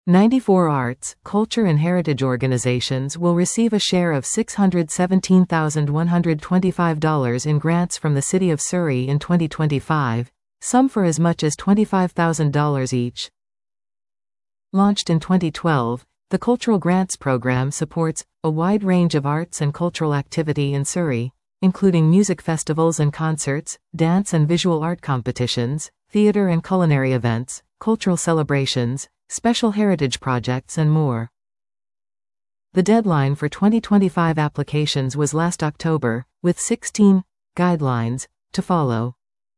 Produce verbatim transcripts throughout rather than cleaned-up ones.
ninety-four arts, culture and heritage organizations will receive a share of six hundred seventeen thousand one hundred twenty-five dollars in grants from the City of Surrey in twenty twenty-five, some for as much as twenty-five thousand dollars each. Launched in twenty twelve, the Cultural Grants Program supports a wide range of arts and cultural activity in Surrey, including music festivals and concerts, dance and visual art competitions, theatre and culinary events, cultural celebrations, special heritage projects and more. The deadline for twenty twenty-five applications was last October, with sixteen guidelines to follow.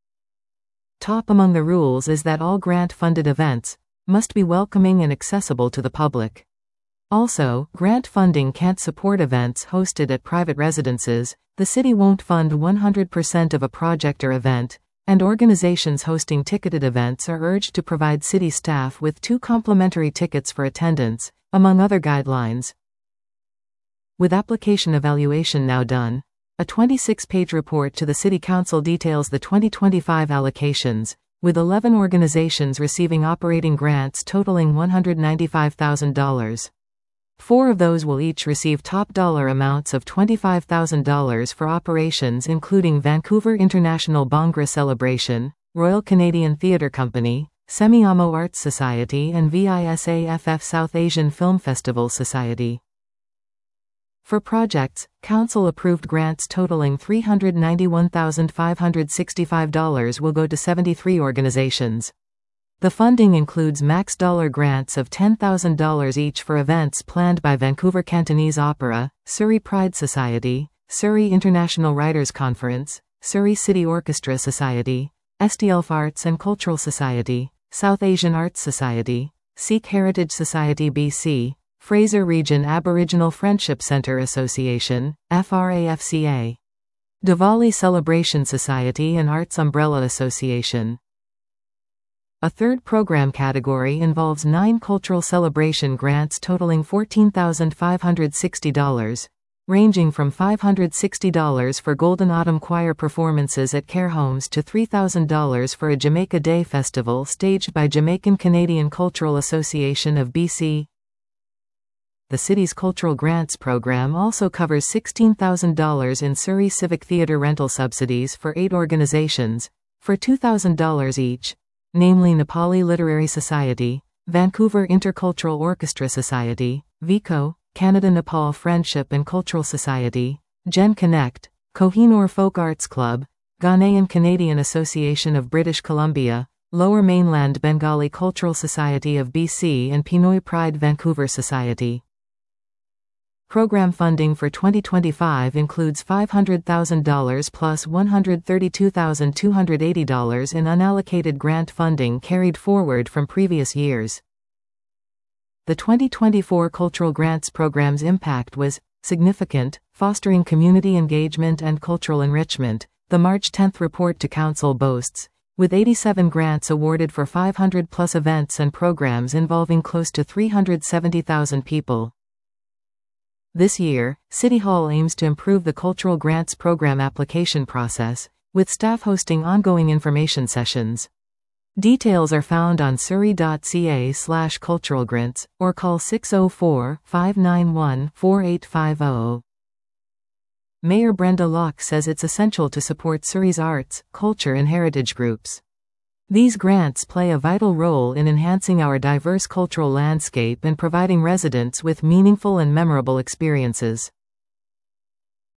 Top among the rules is that all grant-funded events must be welcoming and accessible to the public. Also, grant funding can't support events hosted at private residences, the city won't fund one hundred percent of a project or event, and organizations hosting ticketed events are urged to provide city staff with two complimentary tickets for attendance, among other guidelines. With application evaluation now done, a twenty-six page report to the City Council details the twenty twenty-five allocations, with eleven organizations receiving operating grants totaling one hundred ninety-five thousand dollars. Four of those will each receive top dollar amounts of twenty-five thousand dollars for operations including Vancouver International Bhangra Celebration, Royal Canadian Theatre Company, Semiahmo Arts Society and VISAFF South Asian Film Festival Society. For projects, Council-approved grants totaling three hundred ninety-one thousand five hundred sixty-five dollars will go to seventy-three organizations. The funding includes max dollar grants of ten thousand dollars each for events planned by Vancouver Cantonese Opera, Surrey Pride Society, Surrey International Writers' Conference, Surrey City Orchestra Society, S D L F Arts and Cultural Society, South Asian Arts Society, Sikh Heritage Society B C, Fraser Region Aboriginal Friendship Centre Association, F R A F C A, Diwali Celebration Society and Arts Umbrella Association. A third program category involves nine cultural celebration grants totaling fourteen thousand five hundred sixty dollars, ranging from five hundred sixty dollars for Golden Autumn Choir performances at care homes to three thousand dollars for a Jamaica Day festival staged by Jamaican Canadian Cultural Association of B C. The city's Cultural Grants Program also covers sixteen thousand dollars in Surrey Civic Theatre rental subsidies for eight organizations, for two thousand dollars each, namely Nepali Literary Society, Vancouver Intercultural Orchestra Society, VICO, Canada-Nepal Friendship and Cultural Society, Gen Connect, Kohinoor Folk Arts Club, Ghanaian Canadian Association of British Columbia, Lower Mainland Bengali Cultural Society of B C and Pinoy Pride Vancouver Society. Program funding for twenty twenty-five includes five hundred thousand dollars plus one hundred thirty-two thousand two hundred eighty dollars in unallocated grant funding carried forward from previous years. The twenty twenty-four Cultural Grants Program's impact was significant, fostering community engagement and cultural enrichment, the March tenth report to Council boasts, with eighty-seven grants awarded for five hundred plus events and programs involving close to three hundred seventy thousand people. This year, City Hall aims to improve the Cultural Grants Program application process, with staff hosting ongoing information sessions. Details are found on surrey dot c a slash cultural grants, or call six oh four, five nine one, four eight five zero. Mayor Brenda Locke says it's essential to support Surrey's arts, culture and heritage groups. These grants play a vital role in enhancing our diverse cultural landscape and providing residents with meaningful and memorable experiences.